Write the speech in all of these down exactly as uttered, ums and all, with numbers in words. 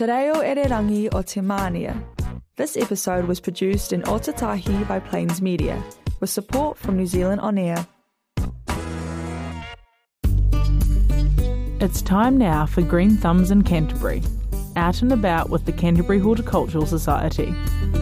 Te reo Ererangi o Te Mānia. This episode was produced in Otatahi by Plains Media, with support from New Zealand On Air. It's time now for Green Thumbs in Canterbury, out and about with the Canterbury Horticultural Society.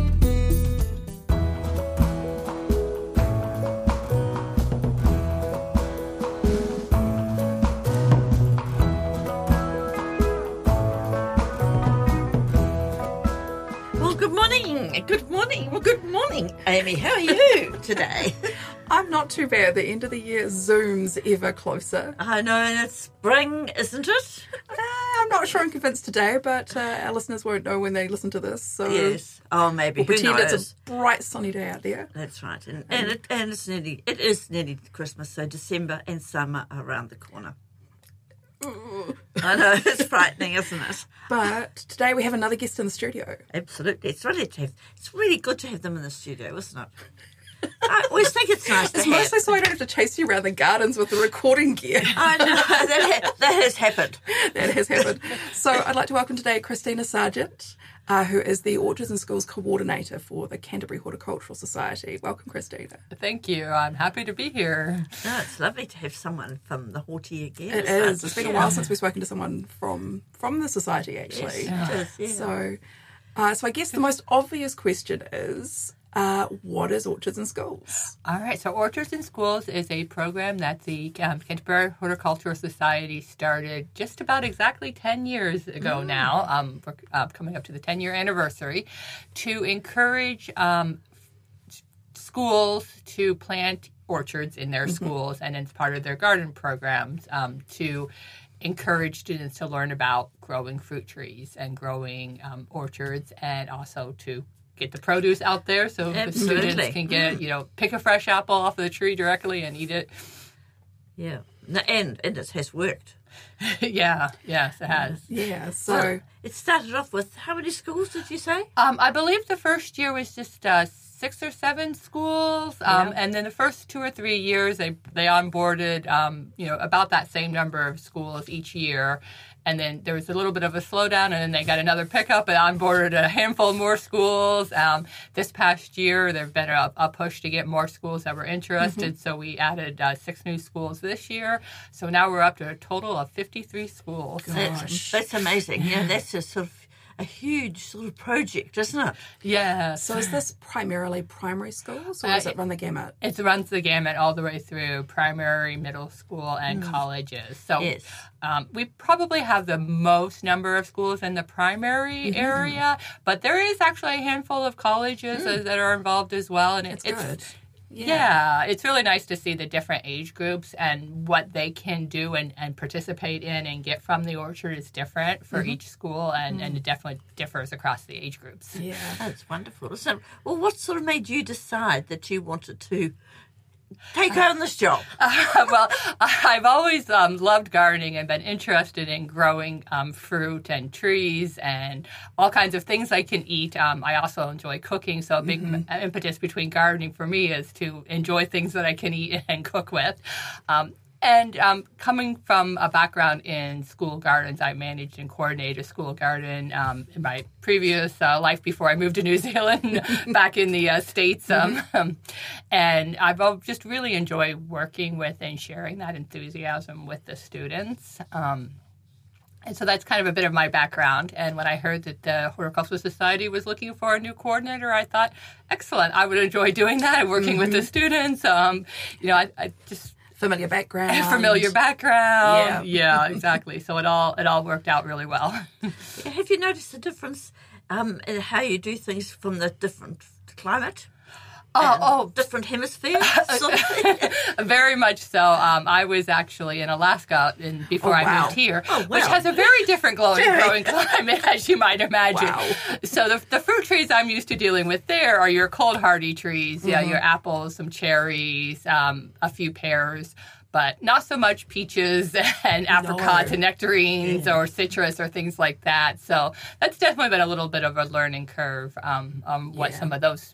Good morning. Well, good morning, Amy. How are you today? I'm not too bad. The end of the year zooms ever closer. I know, and it's spring, isn't it? Uh, I'm not sure I'm convinced today, but uh, our listeners won't know when they listen to this. So yes. Oh, maybe. We'll Who pretend knows? It's a bright, sunny day out there. That's right. And, and, it, and it's nearly, it is nearly Christmas, so December and summer are around the corner. Ooh. I know, it's frightening, isn't it? But today we have another guest in the studio. Absolutely. It's really, to have, it's really good to have them in the studio, isn't it? I always think it's nice to it's have. It's mostly so I don't have to chase you around the gardens with the recording gear. I know, that, ha- that has happened. That has happened. So I'd like to welcome today Christina Sargent, uh, who is the Orchards and Schools Coordinator for the Canterbury Horticultural Society. Welcome, Christina. Thank you. I'm happy to be here. No, it's lovely to have someone from the Horty again. It is. It's been a while since we've spoken to someone from, from the society, actually. Yes, it is, yeah. So, uh, so I guess the most obvious question is, Uh, what is Orchards and Schools? All right, so Orchards and Schools is a program that the um, Canterbury Horticultural Society started just about exactly ten years ago mm. now. Um, we're uh, coming up to the ten-year anniversary, to encourage um, schools to plant orchards in their mm-hmm. schools and as part of their garden programs um, to encourage students to learn about growing fruit trees and growing um, orchards, and also to get the produce out there so Absolutely. the students can get, you know, pick a fresh apple off of the tree directly and eat it. Yeah. And, and it has worked. yeah. Yes, it has. Yeah. So, so it started off with, how many schools did you say? Um, I believe the first year was just uh, six or seven schools. Um, yeah. And then the first two or three years, they, they onboarded, um, you know, about that same number of schools each year. And then there was a little bit of a slowdown, and then they got another pickup and onboarded a handful more schools. Um, this past year, there have been a, a push to get more schools that were interested, mm-hmm. so we added uh, six new schools this year. So now we're up to a total of fifty-three schools. That's, that's amazing. Yeah, that's a sort of a huge sort of project, isn't it? Yeah. So is this primarily primary schools, or uh, does it run the gamut? It runs the gamut all the way through primary, middle school, and mm. colleges. So yes. um, we probably have the most number of schools in the primary mm-hmm. area, but there is actually a handful of colleges mm. that are involved as well. And That's it, it's good. Yeah. yeah, it's really nice to see the different age groups and what they can do and, and participate in and get from the orchard is different for mm-hmm. each school, and, mm-hmm. and it definitely differs across the age groups. Yeah, that's wonderful. So, well, what sort of made you decide that you wanted to take on this job? Uh, well, I've always um, loved gardening and been interested in growing um, fruit and trees and all kinds of things I can eat. Um, I also enjoy cooking, so a big mm-hmm. impetus between gardening for me is to enjoy things that I can eat and cook with. Um, And um, coming from a background in school gardens, I managed and coordinated a school garden um, in my previous uh, life before I moved to New Zealand back in the uh, States. Um, mm-hmm. And I've just really enjoyed working with and sharing that enthusiasm with the students. Um, and so that's kind of a bit of my background. And when I heard that the Horticultural Society was looking for a new coordinator, I thought, excellent, I would enjoy doing that, working mm-hmm. with the students. Um, you know, I, I just... Familiar background. Familiar background. Yeah, yeah, exactly. So it all it all worked out really well. Have you noticed the difference um, in how you do things from the different climate? Oh, oh, different hemispheres. Sort of very much so. Um, I was actually in Alaska in, before oh, I wow. moved here, oh, wow. which has a very different growing, growing climate, as you might imagine. Wow. So the, the fruit trees I'm used to dealing with there are your cold hardy trees, mm-hmm. yeah, your apples, some cherries, um, a few pears. But not so much peaches and apricots no. and nectarines yeah. or citrus or things like that. So that's definitely been a little bit of a learning curve um, on what yeah. some of those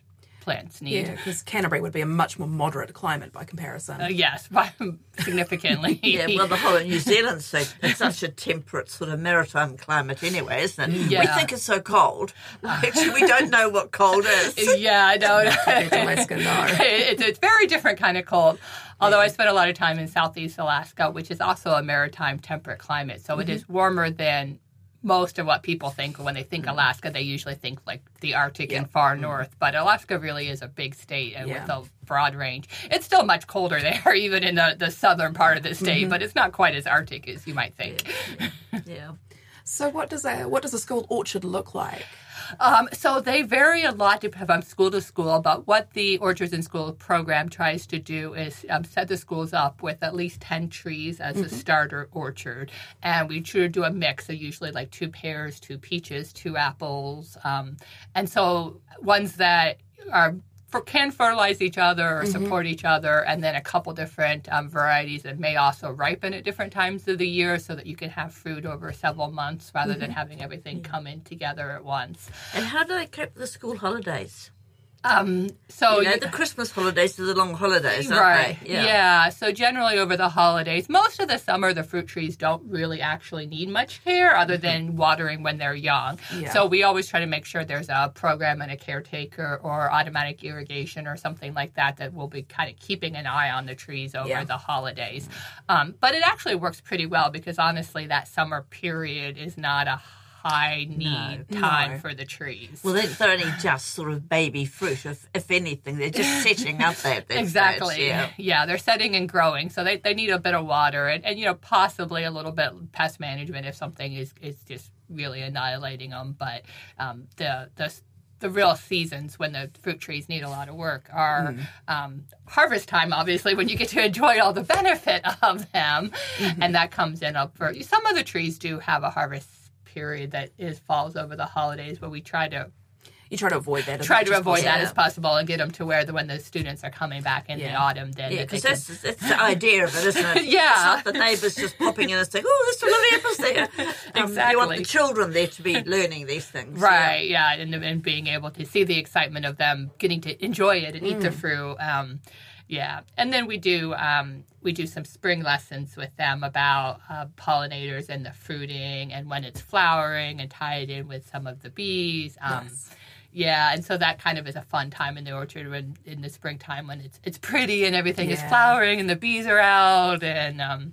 plants need. Yeah, because Canterbury would be a much more moderate climate by comparison. Uh, yes, by significantly. Yeah, well, the whole of New Zealand's so, it's such a temperate sort of maritime climate anyway, isn't it? Yeah. We think it's so cold. Actually, we don't know what cold is. Yeah, I know. Compared to Alaska, no. It's a very different kind of cold. Although I spent a lot of time in Southeast Alaska, which is also a maritime temperate climate. So it is warmer than most of what people think. When they think Alaska, they usually think like the Arctic and far north. But Alaska really is a big state and Yeah. with a broad range. It's still much colder there, even in the, the southern part of the state, but it's not quite as Arctic as you might think. Yeah. So what does a what does a school orchard look like? Um, so they vary a lot depending from school to school, but what the Orchards in School program tries to do is um, set the schools up with at least ten trees as a starter orchard. And we try to do a mix, so usually like two pears, two peaches, two apples. Um, and so ones that are for, can fertilize each other or support each other, and then a couple different um, varieties that may also ripen at different times of the year so that you can have fruit over several months rather than having everything come in together at once. And how do they cope with the school holidays? Um, so You know, you- the Christmas holidays are the long holidays, aren't right, they? yeah. So generally over the holidays, most of the summer, the fruit trees don't really actually need much care other than watering when they're young. Yeah. So we always try to make sure there's a program and a caretaker or automatic irrigation or something like that that will be kind of keeping an eye on the trees over Yeah. the holidays. Um, but it actually works pretty well because honestly, that summer period is not a high need No, time no. for the trees. Well, they're, they're only just sort of baby fruit, if, if anything. They're just setting up there at that Exactly. stage, yeah. they're setting and growing, so they, they need a bit of water and, and you know possibly a little bit pest management if something is, is just really annihilating them. But um, the the the real seasons when the fruit trees need a lot of work are Mm. um, harvest time, obviously, when you get to enjoy all the benefit of them, Mm-hmm. and that comes in up for some of the trees do have a harvest period that is falls over the holidays, but we try to You try to avoid that. As try much to as avoid that Yeah. as possible and get them to where the, when the students are coming back in the Yeah. autumn, then Yeah, that they because can, that's, that's the idea of it, isn't it? Yeah. It's not the neighbours just popping in and saying, oh, there's some lovely apples there. Um, You want Exactly. the children there to be learning these things. right, yeah, and, and being able to see the excitement of them getting to enjoy it and eat the fruit. Um, yeah, and then we do um, we do some spring lessons with them about uh, pollinators and the fruiting and when it's flowering and tie it in with some of the bees. Um, Yes. Yeah, and so that kind of is a fun time in the orchard when in the springtime when it's it's pretty and everything is Yeah. flowering and the bees are out and um,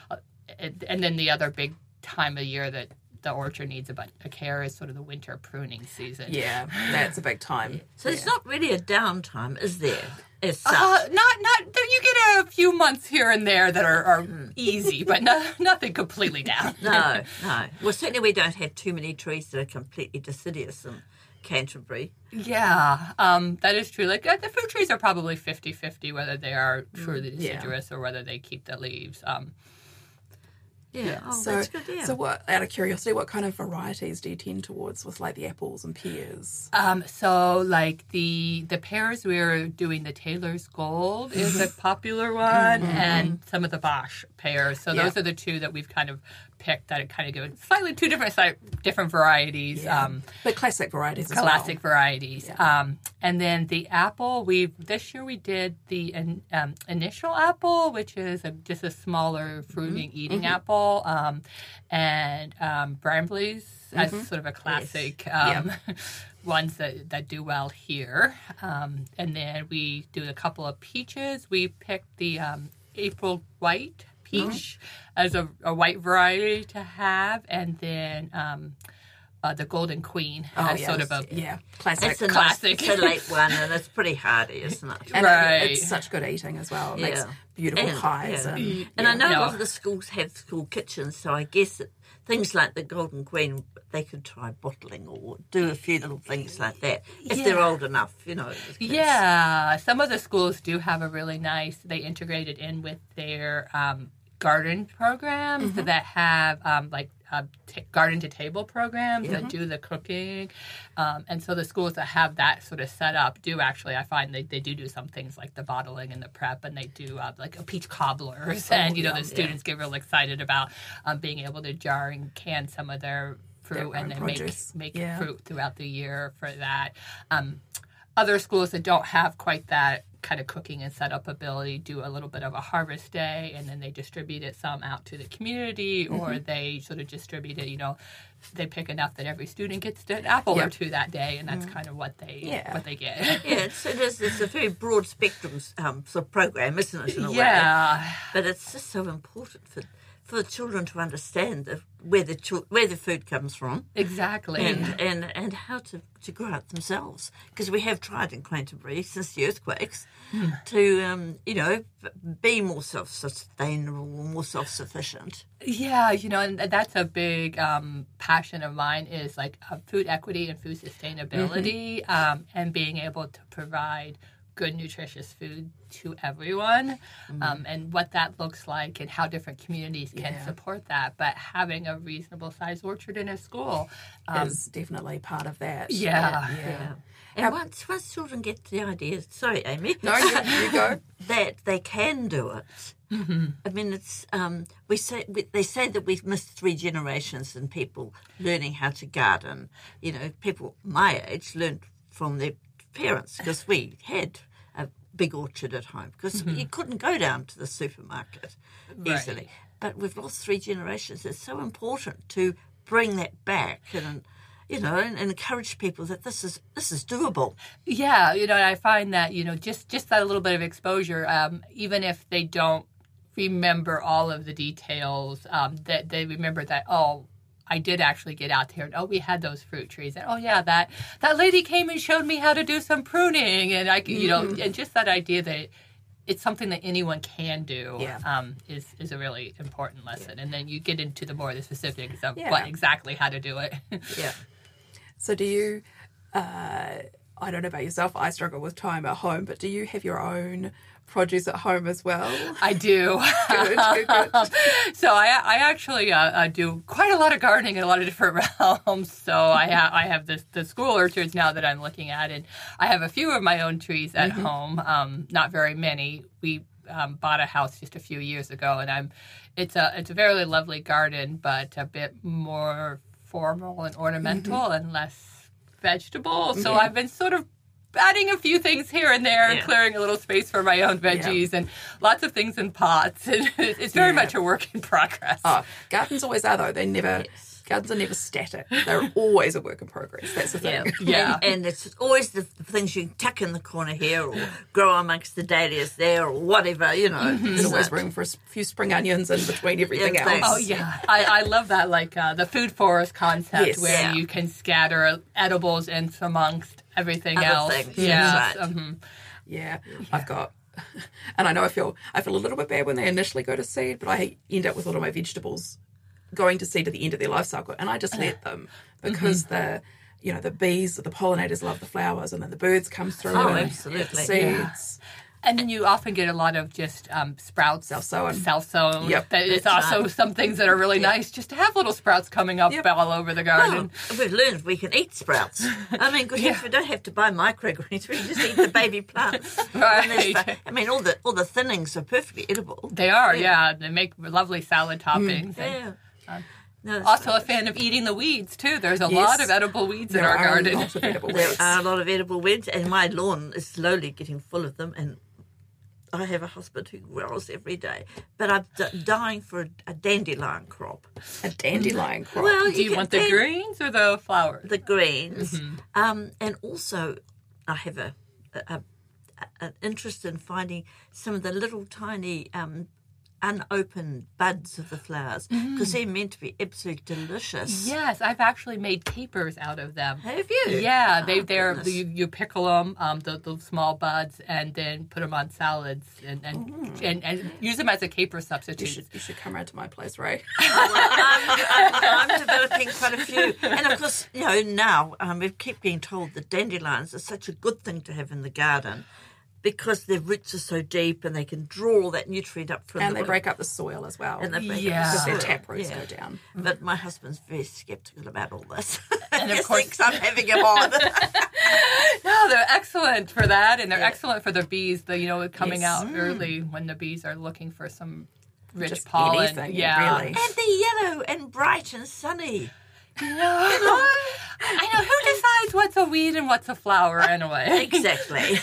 and, and then the other big time of year that the orchard needs a bunch of care is sort of the winter pruning season. Yeah, that's a big time. So it's not really a downtime, is there, as such? Uh, not not you get a few months here and there that are, are easy, but no, nothing completely down. No, no. Well, certainly we don't have too many trees that are completely deciduous in Canterbury. Yeah, um, that is true. Like uh, the fruit trees are probably fifty-fifty whether they are truly yeah. deciduous or whether they keep the leaves. Um, Yeah, oh, so, that's good, yeah. so what? Out of curiosity, what kind of varieties do you tend towards with like the apples and pears? Um, so like the the pears we're doing the Taylor's Gold is a popular one, and some of the Bosch pears. So Yeah. those are the two that we've kind of picked that kind of give slightly two different si- different varieties. Um, But classic varieties as classic well. varieties. Um, and then the apple, we this year we did the in, um, initial apple, which is a, just a smaller fruiting eating apple, um, and um, Brambley's as sort of a classic um, ones that, that do well here. Um, and then we do a couple of peaches. We picked the um, April White peach as a, a white variety to have, and then um, uh, the Golden Queen Oh, as yeah. sort of a Yeah, classic. It's a classic. nice, it's a late one, and it's pretty hardy, isn't it? And Right. it, it's such good eating as well. It makes Yeah. beautiful And- pies. yeah. And, And I know a Yeah. lot of the schools have school kitchens, so I guess that things like the Golden Queen, they could try bottling or do a few little things like that if they're Yeah. old enough, you know. the kids. Yeah, some of the schools do have a really nice. They integrate it in with their um, garden programs that have um, like uh, t- garden to table programs that do the cooking, um, and so the schools that have that sort of set up do actually. I find they, they do do some things like the bottling and the prep, and they do uh, like a peach cobblers, and you know the students get real excited about um, being able to jar and can some of their fruit Their own and then produce. make make Yeah. fruit throughout the year for that. Um, other schools that don't have quite that kind of cooking and setup ability do a little bit of a harvest day, and then they distribute it some out to the community, or mm-hmm. they sort of distribute it, you know, they pick enough that every student gets an apple yep. or two that day, and that's mm. kind of what they yeah. what they get. Yeah, it's, it is, it's a very broad spectrum um, sort of program, isn't it, in a yeah. way? But it's just so important for for the children to understand the, where the ch- where the food comes from. Exactly. And and, and how to, to grow it themselves. Because we have tried in Canterbury since the earthquakes mm. to, um, you know, be more self-sustainable, more self-sufficient. Yeah, you know, and that's a big um, passion of mine is like uh, food equity and food sustainability mm-hmm. um, and being able to provide good, nutritious food to everyone mm. um, and what that looks like and how different communities can yeah. support that. But having a reasonable sized orchard in a school um, is definitely part of that. Yeah. Yeah. yeah. And how, once, once children get the idea, sorry, Amy. No, you, you go. That they can do it. Mm-hmm. I mean, it's um, we say we, they say that we've missed three generations in people learning how to garden. You know, people my age learned from their parents because we had a big orchard at home because mm-hmm. you couldn't go down to the supermarket easily. Right. But we've lost three generations. It's so important to bring that back and, you know, and, and encourage people that this is this is doable. Yeah, you know, I find that, you know, just, just that little bit of exposure, um, even if they don't remember all of the details, um, that they remember that, oh, I did actually get out there and, oh, we had those fruit trees. And, oh, yeah, that, that lady came and showed me how to do some pruning. And, I, you know, mm-hmm. and just that idea that it's something that anyone can do yeah. um, is, is a really important lesson. Yeah. And then you get into the more the specifics of yeah. what exactly how to do it. yeah. So do you, uh, I don't know about yourself, I struggle with time at home, but do you have your own produce at home as well? I do. Good, good, good. So I, I actually uh, uh, do quite a lot of gardening in a lot of different realms. So I, ha- I have this, the school orchards now that I'm looking at, and I have a few of my own trees at mm-hmm. home, um, not very many. We um, bought a house just a few years ago, and I'm it's a it's a very lovely garden, but a bit more formal and ornamental mm-hmm. and less vegetable. So yeah. I've been sort of adding a few things here and there, yeah. and clearing a little space for my own veggies, yeah. and lots of things in pots. It's very yeah. much a work in progress. Oh, gardens always are, though. They never. Yes. Gardens are never static. They're always a work in progress. That's the thing. Yeah, yeah. And, and it's always the, the things you tuck in the corner here, or grow amongst the dahlias there, or whatever. You know, mm-hmm. there's always room for a few spring onions in between everything yeah, else. Oh yeah, I, I love that. Like uh, the food forest concept, yes. where yeah. you can scatter edibles in amongst everything Other else. Things. Yeah, Right. Mm-hmm. Yeah, yeah, I've got, and I know I feel I feel a little bit bad when they initially go to seed, but I end up with all of my vegetables going to seed at the end of their life cycle, and I just let them because mm-hmm. the, you know, the bees, the pollinators love the flowers, and then the birds come through Oh, and absolutely. seeds. Yeah. And then you often get a lot of just um, sprouts. Self-sown. Self-sown. Yep. That is That's also right. some things that are really Yeah. nice just to have little sprouts coming up Yep. all over the garden. Oh, we've learned we can eat sprouts. I mean, good Yeah. heck, we don't have to buy microgreens. We can just eat the baby plants. Right. And there's the- I mean, all the all the thinnings are perfectly edible. They are, Yeah. yeah. They make lovely salad toppings. And Yeah. No, that's also right. a fan of eating the weeds, too. There's a Yes. lot of edible weeds There in our are garden. lots of edible There weeds. are a lot of edible weeds, and my lawn is slowly getting full of them. And I have a husband who grows every day, but I'm d- dying for a, a dandelion crop. A dandelion crop. Well, Do you can want the dan- greens or the flowers? The greens, Mm-hmm. um, and also I have a, a, a an interest in finding some of the little tiny um, unopened buds of the flowers because they're meant to be absolutely delicious. Yes, I've actually made capers out of them. Have you? Yeah, they Oh, they're goodness. you, you pickle them, um, the, the small buds, and then put them on salads and and, and, and use them as a caper you substitute. should you should come around to my place, Ray. I'm, I'm, I'm developing quite a few. And of course, you know, now um, we keep being told that dandelions are such a good thing to have in the garden because their roots are so deep and they can draw all that nutrient up from And the they break up the soil as well. And they break Yeah. up the because their soil. tap roots Yeah. go down. But my husband's very sceptical about all this. And of He course- thinks I'm having him on. No, they're excellent for that, and they're Yeah. excellent for the bees. The you know coming Yes. out early when the bees are looking for some rich Just pollen. anything, yeah, really. And they're yellow and bright and sunny. I know. Who decides what's a weed and what's a flower anyway? Exactly.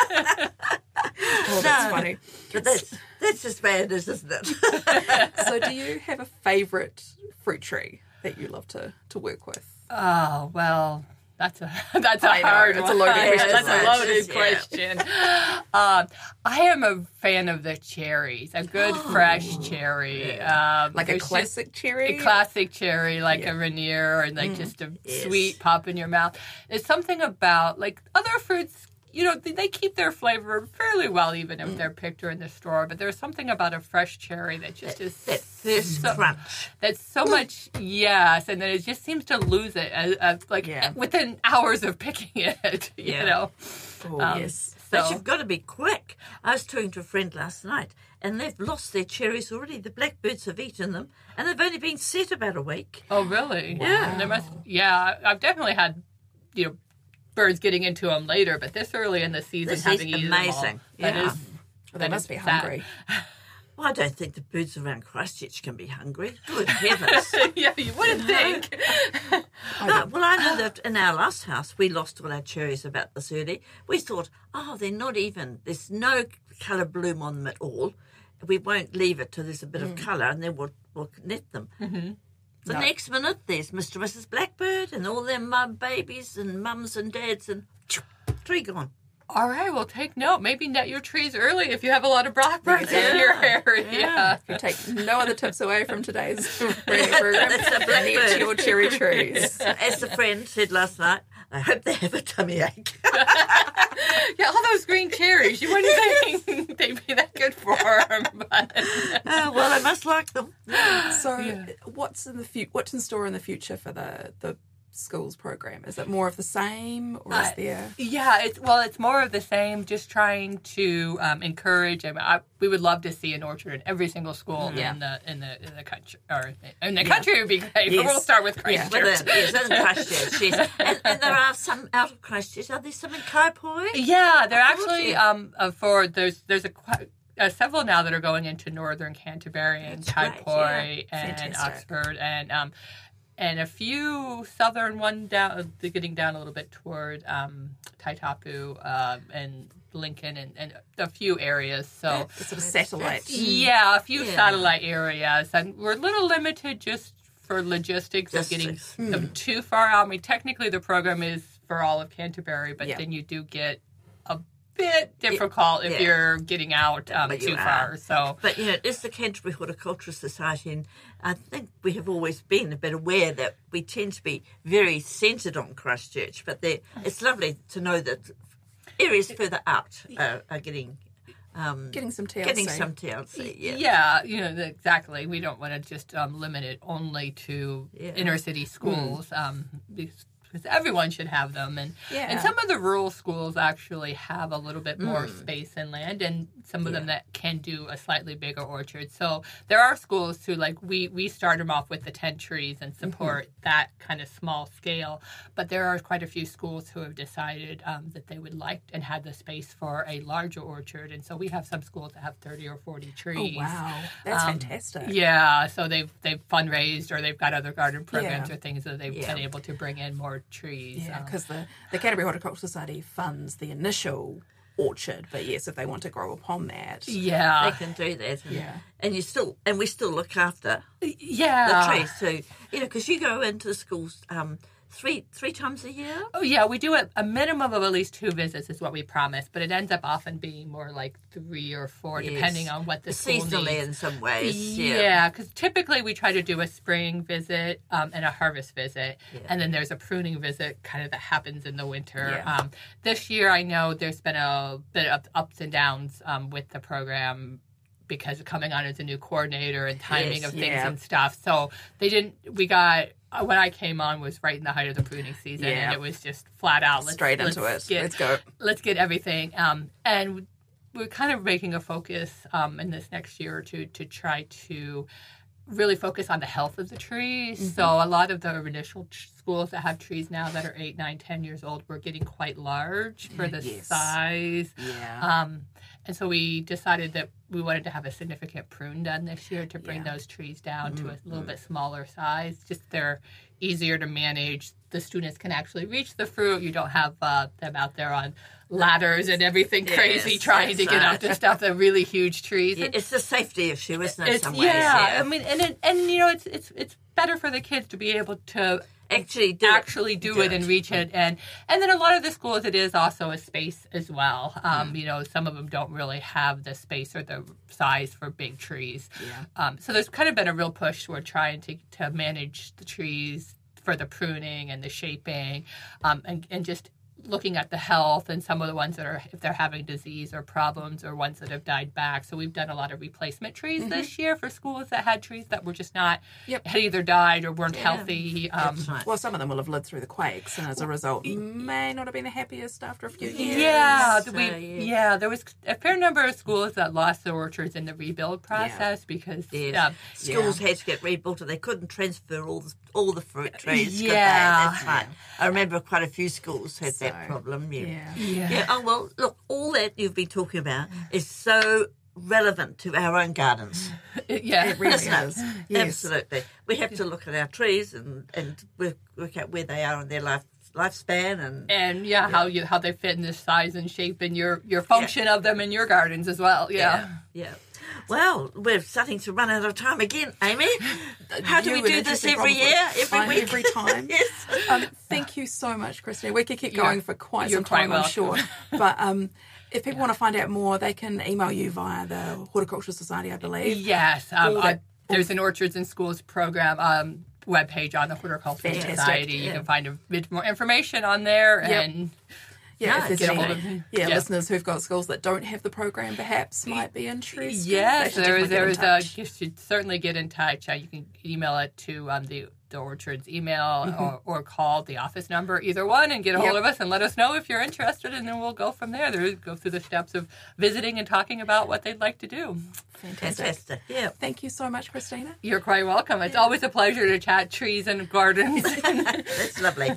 Oh, that's funny. But that's, that's just where it is, isn't it? So do you have a favourite fruit tree that you love to, to work with? Oh, well, that's a that's a I know, hard it's one. a loaded Yeah, question. That's a loaded Yeah. question. Um, I am a fan of the cherries. A good fresh cherry, um, Like a there's just- classic cherry? a classic cherry, like Yeah. a Rainier, and like just a Yes. sweet pop in your mouth. There's something about like other fruits. You know, they they keep their flavor fairly well, even if they're picked or in the store. But there's something about a fresh cherry that just is That first so, crunch. that's so much, yes, and then it just seems to lose it, as, as, like Yeah. within hours of picking it. You Yeah. know, Oh, Um, yes. But so you've got to be quick. I was talking to a friend last night, and they've lost their cherries already. The blackbirds have eaten them, and they've only been set about a week. oh really? Yeah. There must, yeah, I've definitely had, you know, birds getting into them later, but this early in the season, This having is eaten them all, amazing. that Yeah. is- They that must is be sad. hungry. Well, I don't think the birds around Christchurch can be hungry. Good heavens. Yeah, you wouldn't think. No, well, I know that in our last house, we lost all our cherries about this early. We thought, oh, they're not even, there's no colour bloom on them at all. We won't leave it till there's a bit of colour, and then we'll, we'll net them. Mm-hmm. The No. next minute, there's Mister and Missus Blackbird and all their mum babies and mums and dads, and tree gone. All right, well, take note. Maybe net your trees early if you have a lot of blackbirds in your area. Yeah. You take no other tips away from today's radio program. That's the Net blackbird. your cherry trees. As the friend said last night, I hope they have a tummy ache. Yeah, all those green cherries. You wouldn't think they'd be that good for them. But Oh, well, I must like them. So, Yeah. what's in the fu- What's in store in the future for the the schools program? Is it more of the same, or is Uh, there? yeah, it's well, it's more of the same. Just trying to um, encourage. I mean, I, we would love to see an orchard in every single school Yeah. in the in the in the country, or in the country would be great. But Yes. we'll start with Yes, Christchurch. within, yes, in Christchurch, yes. And, and there are some out of Christchurch. Are there some in Kaipoi? Yeah, they're Oh, actually yeah. um uh, for there's there's a quite, uh, several now that are going into northern Canterbury and That's right, Kaipoi yeah. and Fantastic. Oxford and um and a few southern one down they're getting down a little bit toward um Taitapu uh, and Lincoln and, and a few areas. So The sort of satellite. yeah, a few Yeah. satellite areas, and we're a little limited just for logistics of getting Logistics. them too far out. I mean, technically the program is for all of Canterbury, but Yeah. then you do get a bit difficult if yeah. you're getting out um, But you too are. far. So But, you know, it's the Canterbury Horticultural Society, and I think we have always been a bit aware that we tend to be very centred on Christchurch, but they- it's lovely to know that areas further out are, are getting um, Getting some T L C. getting some T L C. Yeah. yeah, you know, exactly. We don't want to just um, limit it only to Yeah. inner city schools. Um, because because everyone should have them, and Yeah. and some of the rural schools actually have a little bit more space and land, and some of them that can do a slightly bigger orchard. So there are schools who like we we start them off with the ten trees and support that kind of small scale, but there are quite a few schools who have decided um, that they would like and have the space for a larger orchard, and so we have some schools that have thirty or forty Oh trees. wow, that's fantastic. Yeah, so they've they've fundraised or they've got other garden programs Yeah. or things that they've Yeah. been able to bring in more trees. Yeah, um, because the, the Canterbury Horticultural Society funds the initial orchard, but yes, if they want to grow upon that, They yeah, can do that. And, Yeah. and you still and we still look after the yeah. trees too. You know, because you go into schools um, three three times a year. Oh yeah, we do a, a minimum of at least two visits is what we promise, but it ends up often being more like three or four, Yes. depending on what the school Seasonally needs. in some ways. Yeah. Yeah, because typically we try to do a spring visit um, and a harvest visit, and then there's a pruning visit kind of that happens in the winter. Yeah. Um, this year, I know there's been a bit of ups and downs um, with the program because coming on as a new coordinator and timing Yes, of things yeah. and stuff. So they didn't. We got. uh, When I came on was right in the height of the pruning season, Yeah. and it was just flat out. Let's, straight into let's it. Get, Let's go. let's get everything. Um, and we're kind of making a focus um, in this next year or two to try to really focus on the health of the trees. Mm-hmm. So a lot of the initial t- schools that have trees now that are eight, nine, ten years old were getting quite large for the Yes. size. Yeah. Um, and so we decided that we wanted to have a significant prune done this year to bring Yeah. those trees down to a little bit smaller size. Just they're easier to manage. The students can actually reach the fruit. You don't have uh, them out there on ladders and everything crazy Yes, trying to that's get right. up to stuff. The really huge trees. Yeah, it's a safety issue, isn't it? It's some yeah, ways, yeah. I mean, and it, and you know, it's it's it's better for the kids to be able to actually do actually it. do, it and reach it, and and then a lot of the schools it is also a space as well. Um, you know, some of them don't really have the space or the size for big trees. Yeah. Um, so there's kind of been a real push toward trying to to manage the trees for the pruning and the shaping, um, and and just looking at the health and some of the ones that are, if they're having disease or problems or ones that have died back. So we've done a lot of replacement trees mm-hmm. this year for schools that had trees that were just not, Yep. had either died or weren't Yeah. healthy. Um, That's right. Well, some of them will have lived through the quakes, and as a result, may not have been the happiest after a few years. Yeah, So, we, yeah. yeah, there was a fair number of schools that lost their orchards in the rebuild process because Yes. um, Schools had to get rebuilt and they couldn't transfer all the, all the fruit trees, could Yeah. they? That's right. I remember quite a few schools had that So, problem. Yeah. Yeah. yeah. Yeah. Oh, well, look, all that you've been talking about is so relevant to our own gardens. yeah, It really Isn't it? is. Yes. Absolutely. We have to look at our trees and, and work, work out where they are in their life lifespan and and yeah, how you how they fit in the size and shape and your your function of them in your gardens as well. Yeah. yeah. Well, we're starting to run out of time again, Amy. How do You we an do this interesting every problem year, for- every Fine, week? every time. Yes. Um, thank you so much, Christine. We could keep You're- going for quite you're some time, quite I'm sure. welcome. But um, if people want to find out more, they can email you via the Horticultural Society, I believe. Yes, um, All I, that- there's an Orchards and Schools program um, webpage on the Horticultural Fantastic. Society. You Yeah. can find a bit more information on there Yep. and Yeah, Nice. if there's get a any hold of me. yeah, Yeah. listeners who've got schools that don't have the program perhaps might be interested. yes, They should there is definitely there get is in a touch. you should certainly get in touch. Uh, you can email it to um, the the Orchards email or, or call the office number, either one, and get a hold Yep. of us and let us know if you're interested, and then we'll go from there. There, go through the steps of visiting and talking about what they'd like to do. Fantastic. Fantastic. Yeah. Thank you so much, Christina. You're quite welcome. It's always a pleasure to chat trees and gardens. That's lovely.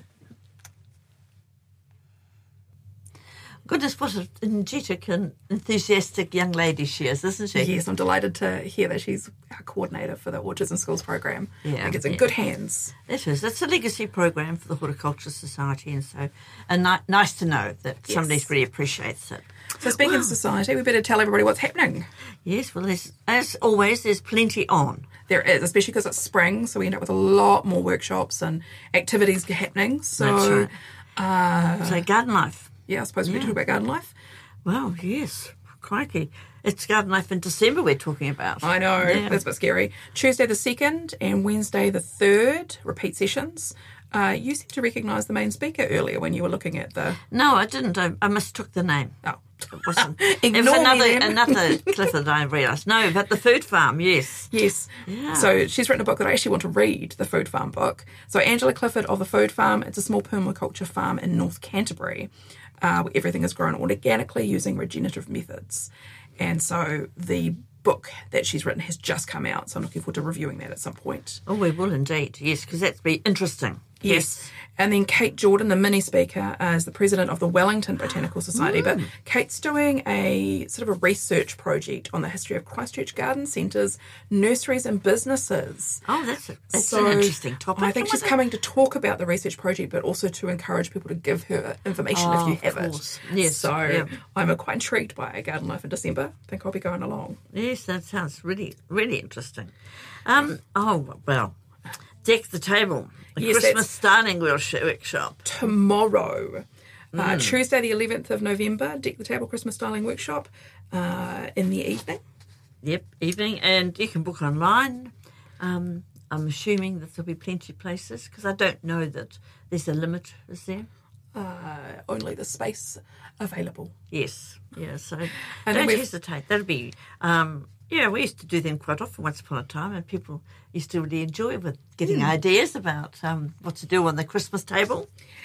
Goodness, what an energetic and enthusiastic young lady she is, isn't she? Yes, I'm delighted to hear that she's our coordinator for the Orchards and Schools program. Yeah, I think it's in yeah. good hands. It is. It's a legacy program for the Horticultural Society, and so and ni- nice to know that Yes. somebody really appreciates it. So speaking of society, we better tell everybody what's happening. Yes, well, there's, as always, there's plenty on. There is, especially because it's spring, so we end up with a lot more workshops and activities happening. So, That's right. So garden life. yeah, I suppose we could talk about garden life. Well, yes, crikey. It's garden life in December we're talking about. I know, Yeah. that's a bit scary. Tuesday the second and Wednesday the third, repeat sessions. Uh, you seemed to recognise the main speaker earlier when you were looking at the... No, I didn't. I, I mistook the name. Oh, It wasn't. it was Ignore me another then. another Clifford I realised. No, but the food farm, yes. yes. Yeah. So she's written a book that I actually want to read, the Food Farm book. So Angela Clifford of the Food Farm, it's a small permaculture farm in North Canterbury uh, where everything is grown organically using regenerative methods. And so the book that she's written has just come out, so I'm looking forward to reviewing that at some point. Oh, we will indeed. Yes, because that'd be interesting. Yes. And then Kate Jordan, the mini speaker, uh, is the president of the Wellington Botanical Society. But Kate's doing a sort of a research project on the history of Christchurch garden centres, nurseries and businesses. Oh, that's a, that's So an interesting topic. I think she's wasn't it? coming to talk about the research project, but also to encourage people to give her information Oh, if you of have it. course. Yes, So yeah. I'm quite intrigued by Garden Life in December. I think I'll be going along. Yes, that sounds really, really interesting. Um. Oh, well, deck the table. A Yes, Christmas that's- starting workshop- workshop. Tomorrow, uh, Mm. Tuesday the eleventh of November, Deck the Table Christmas Styling Workshop uh, in the evening. Yep, evening, and you can book online. Um, I'm assuming that there'll be plenty of places because I don't know that there's a limit, is there? Uh, only the space available. Yes, yeah. So And then don't we've- hesitate. That'll be. Um, yeah, we used to do them quite often once upon a time, and people used to really enjoy with getting Hmm. ideas about um, what to do on the Christmas table.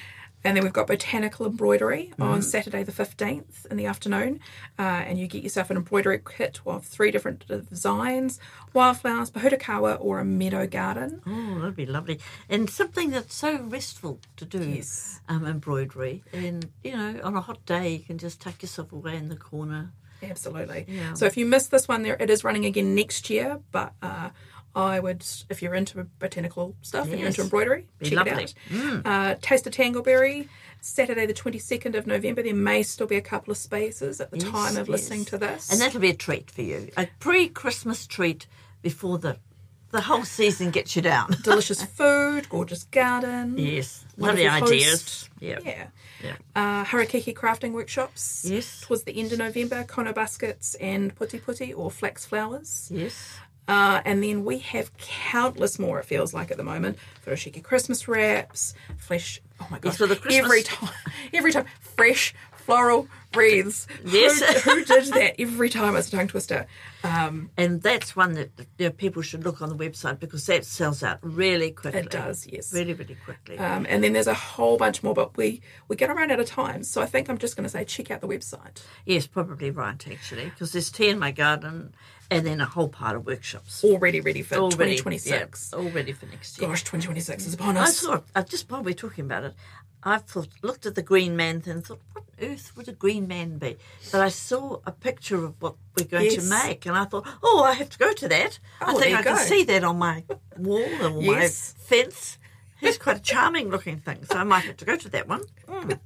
And then we've got botanical embroidery mm. on Saturday the fifteenth in the afternoon. Uh, and you get yourself an embroidery kit of three different designs, wildflowers, pohutukawa, or a meadow garden. Oh, that'd be lovely. And something that's so restful to do, Yes. um, embroidery. And, you know, on a hot day, you can just tuck yourself away in the corner. Absolutely. Yeah. So if you missed this one, there it is running again next year, but... Uh, I would, if you're into botanical stuff Yes. and you're into embroidery, Be check lovely. it out. Mm. Uh, Taste of Tangleberry, Saturday the twenty-second of November. There may still be a couple of spaces at the Yes, time of yes. listening to this. And that'll be a treat for you. A pre-Christmas treat before the the whole season gets you down. Delicious food, gorgeous garden. Yes. Lovely wonderful ideas. host. Yeah. Yeah. Yeah. Uh, harakeke crafting workshops. Yes. Towards the end of November, kono baskets and puti puti or flax flowers. Yes. Uh, and then we have countless more, it feels like, at the moment. Furoshiki Christmas wraps, fresh, oh my gosh, for the Christmas- every time, every time, fresh floral wreaths. Yes. Who, who did that every time? It's a tongue twister. Um, And that's one that you know, people should look on the website because that sells out really quickly. It does, yes. Really, really quickly. um, and then there's a whole bunch more, but we, we get around out of time. So I think I'm just going to say check out the website. Yes, probably right, actually, because there's tea in my garden and then a whole pile of workshops. Already ready for Already- twenty twenty-six. Yeah, all ready for next year. Gosh, twenty twenty-six is upon I us. thought, uh, just while we're talking about it, I thought, looked at the Green Man thing and thought, what on earth would a Green Man be? But I saw a picture of what we're going Yes. to make, and I thought, oh, I have to go to that. Oh, I there think you I can go. see that on my wall or Yes. my fence. It's quite a charming looking thing, so I might have to go to that one. Mm.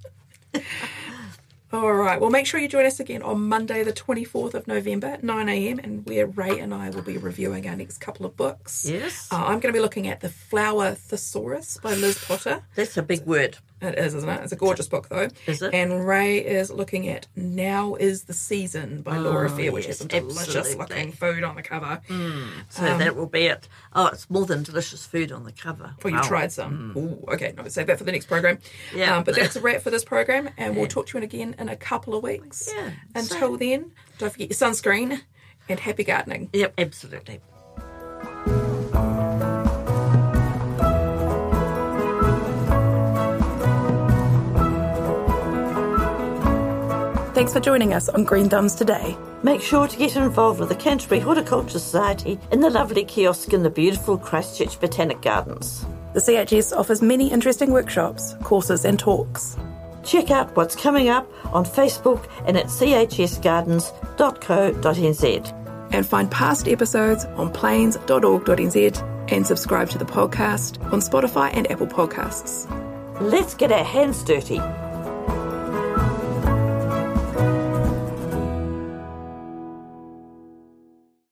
All right. Well, make sure you join us again on Monday, the twenty-fourth of November at nine a.m. and where Ray and I will be reviewing our next couple of books. Yes. Uh, I'm going to be looking at The Flower Thesaurus by Liz Potter. That's a big word. It is, isn't it? It's a gorgeous book, though. Is it? And Ray is looking at Now is the Season by Laura Oh, Fair, which yes, has some delicious absolutely. looking food on the cover. So that will be it. Oh, it's more than delicious food on the cover. Oh, you Wow. tried some. Ooh, okay, no, save that for the next program. Yeah. Um, but that's a wrap for this program, and we'll talk to you again in a couple of weeks. Yeah, Until then, don't forget your sunscreen and happy gardening. Yep, absolutely. Thanks for joining us on Green Thumbs today. Make sure to get involved with the Canterbury Horticulture Society in the lovely kiosk in the beautiful Christchurch Botanic Gardens. The C H S offers many interesting workshops, courses and talks. Check out what's coming up on Facebook and at c h s gardens dot co dot n z. And find past episodes on plains dot org dot n z and subscribe to the podcast on Spotify and Apple Podcasts. Let's get our hands dirty.